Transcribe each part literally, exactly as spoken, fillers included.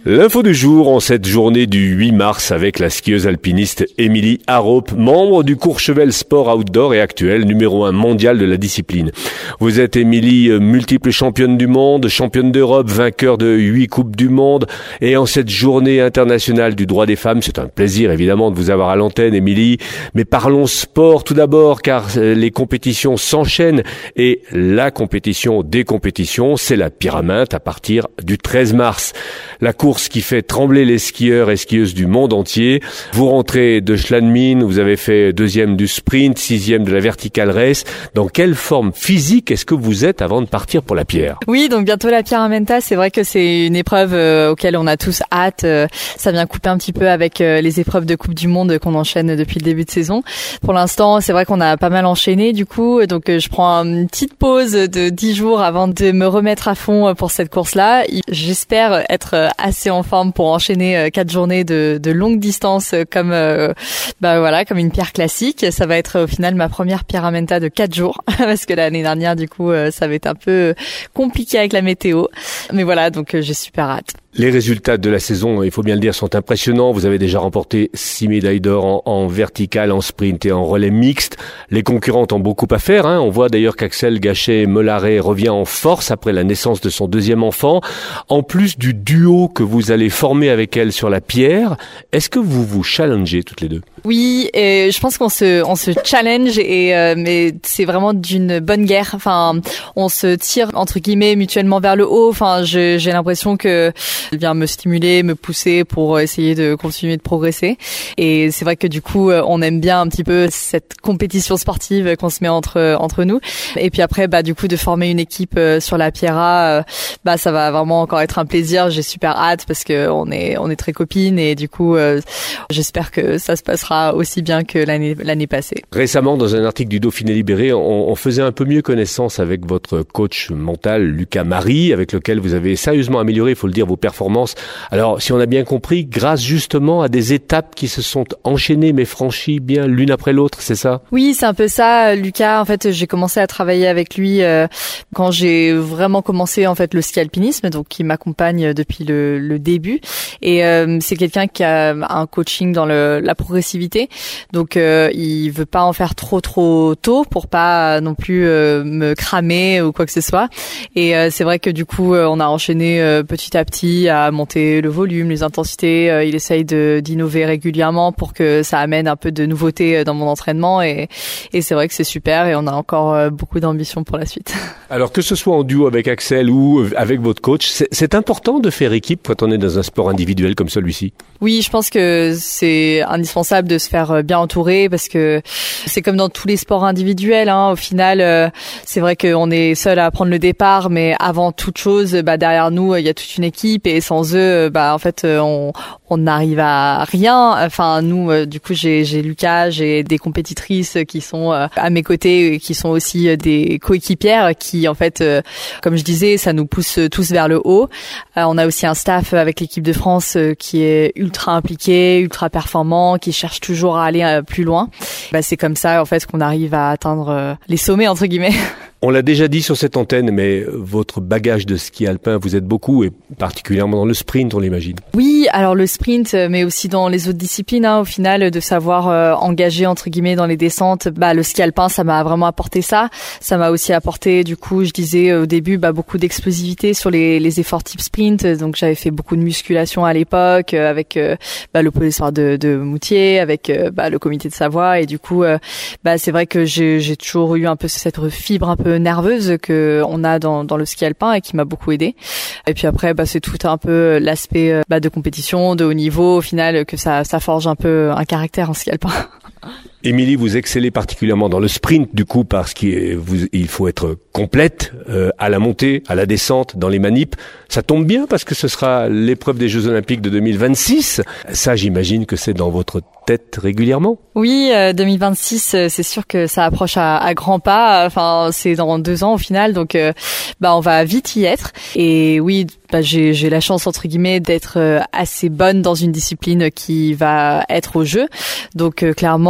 L'info du jour en cette journée du huit mars avec la skieuse alpiniste Émilie Harop, membre du Courchevel Sport Outdoor et actuelle numéro un mondial de la discipline. Vous êtes Émilie, multiple championne du monde, championne d'Europe, vainqueur de huit coupes du monde et en cette journée internationale du droit des femmes, c'est un plaisir évidemment de vous avoir à l'antenne Émilie, mais parlons sport tout d'abord car les compétitions s'enchaînent et la compétition des compétitions, c'est la Pyraminte à partir du treize mars. La course qui fait trembler les skieurs et skieuses du monde entier. Vous rentrez de Schladming, vous avez fait deuxième du sprint, sixième de la vertical race. Dans quelle forme physique est-ce que vous êtes avant de partir pour la pierre? Oui, donc bientôt la Pyramenta, c'est vrai que c'est une épreuve euh, auquel on a tous hâte. Euh, ça vient couper un petit peu avec euh, les épreuves de Coupe du Monde qu'on enchaîne depuis le début de saison. Pour l'instant, c'est vrai qu'on a pas mal enchaîné du coup, donc euh, je prends une petite pause de dix jours avant de me remettre à fond pour cette course-là. J'espère être assez en forme pour enchaîner quatre journées de, de longue distance comme euh, bah voilà comme une pierre classique. Ça va être au final ma première Pyramenta de quatre jours parce que l'année dernière du coup ça va être un peu compliqué avec la météo. Mais voilà, donc j'ai super hâte. Les résultats de la saison, il faut bien le dire, sont impressionnants. Vous avez déjà remporté six médailles d'or en, en vertical, en sprint et en relais mixte. Les concurrentes ont beaucoup à faire. Hein. On voit d'ailleurs qu'Axel Gachet-Mollaret revient en force après la naissance de son deuxième enfant. En plus du duo que vous allez former avec elle sur la pierre, est-ce que vous vous challengez toutes les deux? Oui, et je pense qu'on se on se challenge et euh, mais c'est vraiment d'une bonne guerre. Enfin, on se tire entre guillemets mutuellement vers le haut. Enfin, je, j'ai l'impression que elle vient me stimuler, me pousser pour essayer de continuer de progresser. Et c'est vrai que du coup, on aime bien un petit peu cette compétition sportive qu'on se met entre entre nous. Et puis après, bah du coup, de former une équipe sur la Pierra, bah ça va vraiment encore être un plaisir. J'ai super hâte parce que on est on est très copines et du coup, euh, j'espère que ça se passera aussi bien que l'année l'année passée. Récemment, dans un article du Dauphiné Libéré, on, on faisait un peu mieux connaissance avec votre coach mental, Lucas Marie, avec lequel vous avez sérieusement amélioré, il faut le dire, vos performances. Alors, si on a bien compris, grâce justement à des étapes qui se sont enchaînées mais franchies bien l'une après l'autre, c'est ça? Oui, c'est un peu ça, Lucas. En fait, j'ai commencé à travailler avec lui euh, quand j'ai vraiment commencé en fait le ski alpinisme, donc qui m'accompagne depuis le, le début. Et euh, c'est quelqu'un qui a un coaching dans le, la progressivité, donc euh, il veut pas en faire trop trop tôt pour pas non plus euh, me cramer ou quoi que ce soit. Et euh, c'est vrai que du coup, on a enchaîné euh, petit à petit à monter le volume, les intensités. Euh, il essaye de d'innover régulièrement pour que ça amène un peu de nouveauté dans mon entraînement et et c'est vrai que c'est super et on a encore euh, beaucoup d'ambition pour la suite. Alors que ce soit en duo avec Axel ou avec votre coach, c'est, c'est important de faire équipe quand on est dans un sport individuel comme celui-ci. Oui, je pense que c'est indispensable de se faire bien entourer parce que c'est comme dans tous les sports individuels. Hein, au final, euh, c'est vrai qu'on est seul à prendre le départ, mais avant toute chose, bah derrière nous, il y a toute une équipe et sans eux, bah en fait, on on n'arrive à rien. Enfin, nous, euh, du coup, j'ai j'ai Lucas, j'ai des compétitrices qui sont euh, à mes côtés, qui sont aussi des coéquipières qui, en fait, euh, comme je disais, ça nous pousse tous vers le haut. Euh, on a aussi un staff avec l'équipe de France euh, qui est ultra impliqué, ultra performant, qui cherche toujours à aller euh, plus loin. Bah, c'est comme ça, en fait, qu'on arrive à atteindre euh, les sommets, entre guillemets. On l'a déjà dit sur cette antenne, mais votre bagage de ski alpin, vous êtes beaucoup, et particulièrement dans le sprint, on l'imagine. Oui, alors le sprint, mais aussi dans les autres disciplines, hein, au final, de savoir euh, engager, entre guillemets, dans les descentes, bah le ski alpin, ça m'a vraiment apporté ça. Ça m'a aussi apporté, du coup, je disais au début, bah beaucoup d'explosivité sur les, les efforts type sprint. Donc j'avais fait beaucoup de musculation à l'époque, euh, avec euh, bah, le pôle espoir de, de Moutier, avec euh, bah, le comité de Savoie, et du coup, euh, bah c'est vrai que j'ai, j'ai toujours eu un peu cette fibre un peu nerveuse que on a dans dans le ski alpin et qui m'a beaucoup aidé. Et puis après bah c'est tout un peu l'aspect bah de compétition, de haut niveau au final que ça ça forge un peu un caractère en ski alpin. Émilie, vous excellez particulièrement dans le sprint, du coup, parce qu'il vous, il faut être complète euh, à la montée, à la descente, dans les manips. Ça tombe bien parce que ce sera l'épreuve des Jeux Olympiques de deux mille vingt-six. Ça, j'imagine que c'est dans votre tête régulièrement. Oui, euh, deux mille vingt-six, euh, c'est sûr que ça approche à, à grands pas. Enfin, c'est dans deux ans au final, donc euh, bah on va vite y être. Et oui, bah j'ai j'ai la chance entre guillemets d'être euh, assez bonne dans une discipline qui va être au jeu. Donc euh, clairement, bah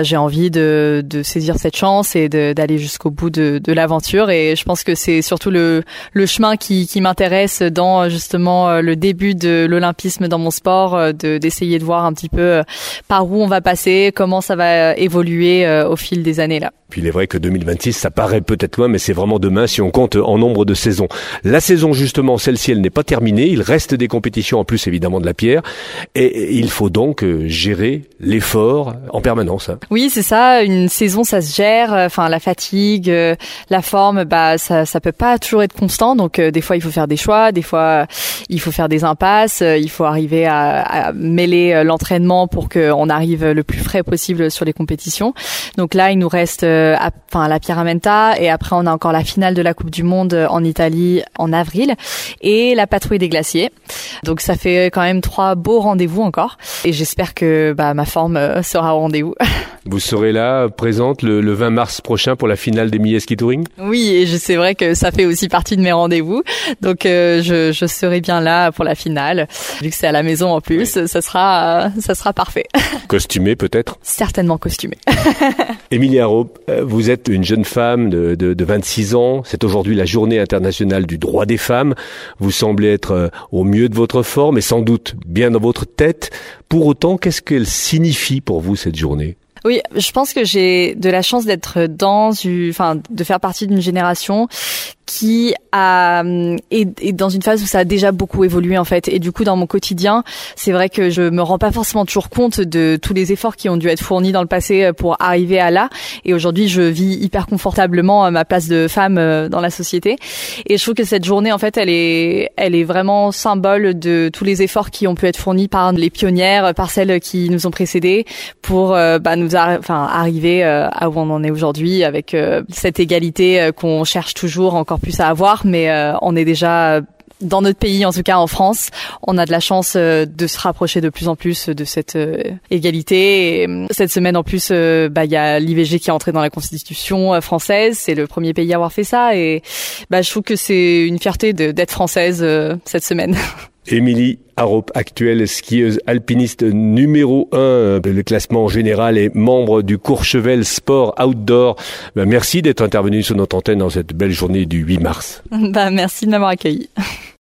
j'ai envie de, de saisir cette chance et de, d'aller jusqu'au bout de, de l'aventure. Et je pense que c'est surtout le, le chemin qui, qui m'intéresse dans justement le début de l'olympisme dans mon sport, de, d'essayer de voir un petit peu par où on va passer, comment ça va évoluer au fil des années là. Puis il est vrai que deux mille vingt-six, ça paraît peut-être loin, mais c'est vraiment demain si on compte en nombre de saisons. La saison, justement, celle-ci, elle n'est pas terminée. Il reste des compétitions en plus, évidemment, de la pierre. Et il faut donc gérer l'effort en permanence. Hein. Oui, c'est ça. Une saison, ça se gère. Enfin, la fatigue, la forme, bah, ça, ça peut pas toujours être constant. Donc, des fois, il faut faire des choix. Des fois, il faut faire des impasses. Il faut arriver à, à mêler l'entraînement pour qu'on arrive le plus frais possible sur les compétitions. Donc là, il nous reste À, enfin, à la Pierramenta, et après on a encore la finale de la Coupe du Monde en Italie en avril et la patrouille des glaciers. Donc ça fait quand même trois beaux rendez-vous encore et j'espère que bah, ma forme sera au rendez-vous. Vous serez là, présente le, le vingt mars prochain pour la finale des Milles Ski Touring ? Oui, et je, c'est vrai que ça fait aussi partie de mes rendez-vous. Donc euh, je, je serai bien là pour la finale. Vu que c'est à la maison en plus, oui. ça sera euh, ça sera parfait. Costumé peut-être ? Certainement costumé. Émilie Harrop, vous êtes une jeune femme de, de, de vingt-six ans. C'est aujourd'hui la journée internationale du droit des femmes. Vous semblez être au mieux de votre forme et sans doute bien dans votre tête. Pour autant, qu'est-ce qu'elle signifie pour vous cette journée ? Oui, je pense que j'ai de la chance d'être dans, enfin, de faire partie d'une génération qui a est, est dans une phase où ça a déjà beaucoup évolué en fait, et du coup dans mon quotidien c'est vrai que je me rends pas forcément toujours compte de tous les efforts qui ont dû être fournis dans le passé pour arriver à là, et aujourd'hui je vis hyper confortablement ma place de femme dans la société, et je trouve que cette journée en fait elle est elle est vraiment symbole de tous les efforts qui ont pu être fournis par les pionnières, par celles qui nous ont précédées pour bah, nous a, enfin arriver à où on en est aujourd'hui avec cette égalité qu'on cherche toujours encore plus à avoir, mais euh, on est déjà dans notre pays, en tout cas en France, on a de la chance euh, de se rapprocher de plus en plus de cette euh, égalité. Et, euh, cette semaine en plus, euh, bah il y a l'I V G qui est entré dans la Constitution euh, française, c'est le premier pays à avoir fait ça, et bah je trouve que c'est une fierté de, d'être française euh, cette semaine. Émilie Harrop, actuelle skieuse alpiniste numéro un, le classement général, et membre du Courchevel Sport Outdoor. Ben, merci d'être intervenue sur notre antenne dans cette belle journée du huit mars. Bah, merci de m'avoir accueilli.